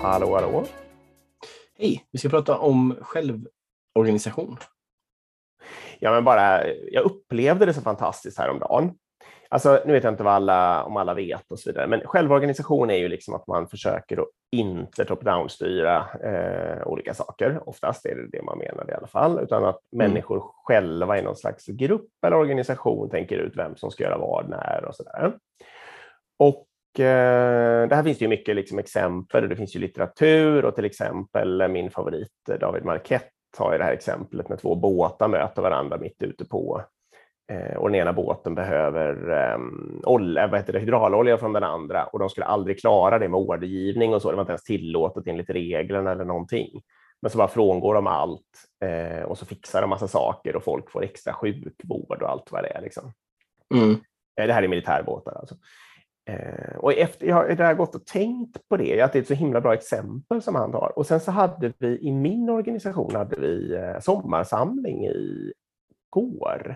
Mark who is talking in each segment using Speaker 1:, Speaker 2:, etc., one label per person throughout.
Speaker 1: Hallå, hallå.
Speaker 2: Hej, vi ska prata om självorganisation.
Speaker 1: Ja, men jag upplevde det så fantastiskt häromdagen. Alltså, nu vet jag inte om alla vet och så vidare, men självorganisation är ju liksom att man försöker att inte top-down-styra olika saker. Oftast är det man menar i alla fall, utan att människor själva i någon slags grupp eller organisation tänker ut vem som ska göra vad, när och sådär. Och det här finns det ju mycket liksom exempel, och det finns ju litteratur, och till exempel min favorit David Marquette har ju det här exemplet när två båtar möter varandra mitt ute på, och den ena båten behöver hydraulolja från den andra, och de skulle aldrig klara det med ordergivning och så, det var inte ens tillåtet enligt reglerna eller någonting. Men så bara frångår de allt, och så fixar de massa saker och folk får extra sjukvård och allt vad det är liksom. Det här är militärbåtar alltså. Och jag har gått och tänkt på det, att det är ett så himla bra exempel som han tar. Och sen så hade vi i min organisation sommarsamling i går.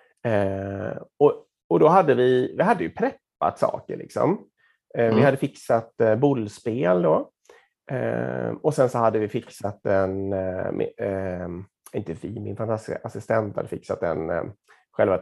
Speaker 1: Och då hade vi hade ju preppat saker liksom. Vi hade fixat bollspel då. Och sen så hade vi fixat min fantastiska assistent hade fixat själva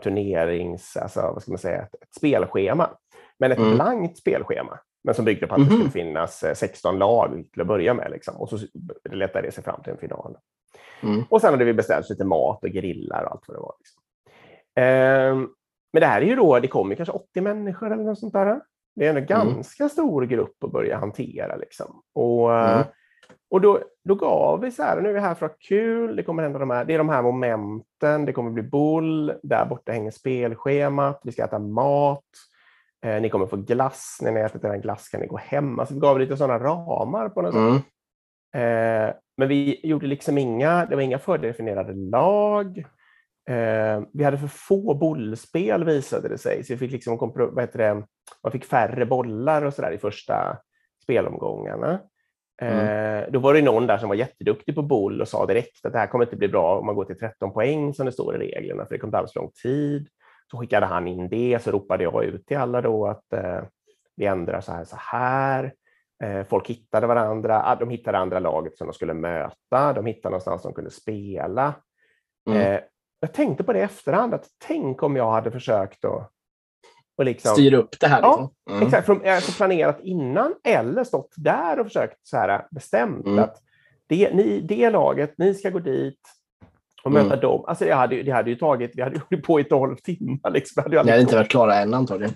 Speaker 1: ett spelschema. Men ett blankt spelschema, men som byggde på att det skulle finnas 16 lag till att börja med. Liksom. Och så letade det sig fram till en final. Och sen hade vi beställt lite mat och grillar och allt vad det var. Liksom. Men det här är ju då, det kommer kanske 80 människor eller något sånt där. Det är en ganska stor grupp att börja hantera. Liksom. Och då gav vi så här, nu är vi här för att ha kul, det kommer hända det är de här momenten, det kommer bli boll, där borta hänger spelschemat, vi ska äta mat. Ni kommer få glass, när ni ätit den glass kan ni gå hem. Alltså vi gav lite sådana ramar på något sätt. Men vi gjorde liksom det var inga fördefinierade lag. Vi hade för få bollspel visade det sig. Så vi fick liksom, man fick färre bollar och sådär i första spelomgångarna. Då var det någon där som var jätteduktig på boll och sa direkt att det här kommer inte bli bra om man går till 13 poäng som det står i reglerna, för det kommer ta alldeles lång tid. Så skickade han in det, så ropade jag ut till alla då att vi ändrar så här. Folk hittade varandra, de hittade andra laget som de skulle möta, de hittade någonstans de kunde spela. Jag tänkte på det i efterhand, att tänk om jag hade försökt att liksom,
Speaker 2: styra upp det här.
Speaker 1: Ja, exakt, alltså planerat innan eller stått där och försökt så här bestämt att det laget, ni ska gå dit och möta dem. Alltså vi hade ju på i 12 timmar. Liksom.
Speaker 2: Det hade inte varit klara än antagligen.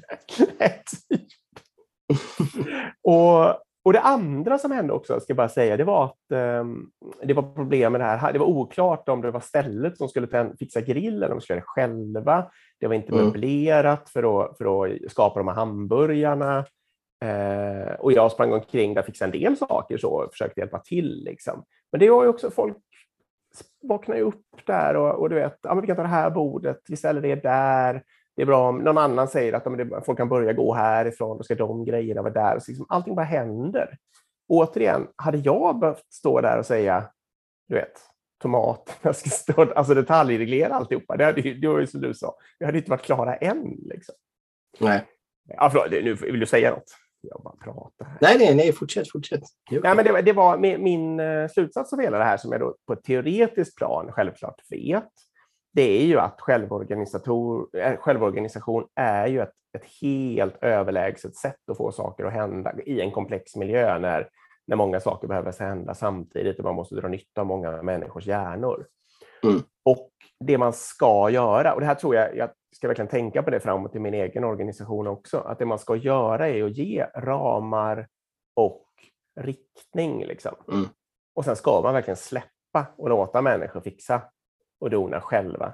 Speaker 2: Och det andra som hände också, ska jag bara säga, det var att det var problem med det här. Det var oklart om det var stället som skulle fixa grillen, eller om de skulle göra det själva. Det var inte möblerat för att skapa de här hamburgarna. Och jag sprang omkring där och fixade en del saker så, och försökte hjälpa till. Liksom. Men det var ju också folk vaknar ju upp där och du vet, vi kan ta det här bordet, vi ställer det där, det är bra om någon annan säger att folk kan börja gå härifrån, då ska de grejerna vara där, så liksom, allting bara händer. Återigen, hade jag behövt stå där och säga, du vet, tomat, jag ska stå, alltså detaljreglera alltihopa, det var ju som du sa, jag hade inte varit klara än liksom. Nej.
Speaker 1: Ja, förlåt, nu vill du säga något? Jag bara pratar här.
Speaker 2: Nej, fortsätt.
Speaker 1: Ja, men det var min slutsats av hela det här, som jag då på ett teoretiskt plan självklart vet. Det är ju att självorganisation är ju ett helt överlägset sätt att få saker att hända i en komplex miljö när många saker behöver hända samtidigt och man måste dra nytta av många människors hjärnor. Och det man ska göra, och det här tror jag ska verkligen tänka på det framåt i min egen organisation också, att det man ska göra är att ge ramar och riktning liksom. Och sen ska man verkligen släppa och låta människor fixa och dona själva.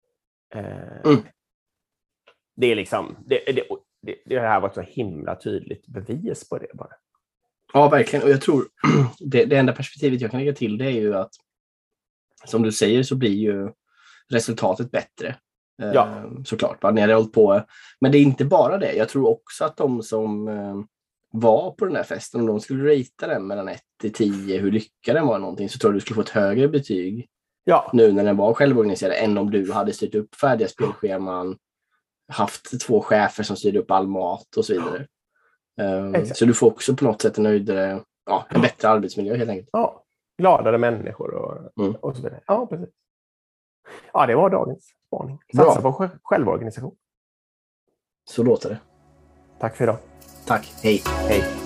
Speaker 1: Det är liksom det här var ett så himla tydligt bevis på det bara.
Speaker 2: Ja, verkligen. Och jag tror det enda perspektivet jag kan lägga till, det är ju att, som du säger, så blir ju resultatet bättre. Såklart, ni hade hållit på. Men det är inte bara det. Jag tror också att de som var på den här festen, om de skulle ratea den mellan 1 till 10, hur lyckad den var någonting, så tror jag du skulle få ett högre betyg nu när den var självorganiserad än om du hade styrt upp färdiga spelscheman, haft 2 chefer som styrde upp all mat och så vidare. Så du får också på något sätt en höjdare
Speaker 3: en bättre arbetsmiljö helt enkelt.
Speaker 2: Ja, gladare människor och så vidare. Ja, precis. Ja, det var dagens spaning. Satsa på självorganisation.
Speaker 3: Så låter det.
Speaker 2: Tack för idag.
Speaker 3: Tack. Hej.
Speaker 2: Hej.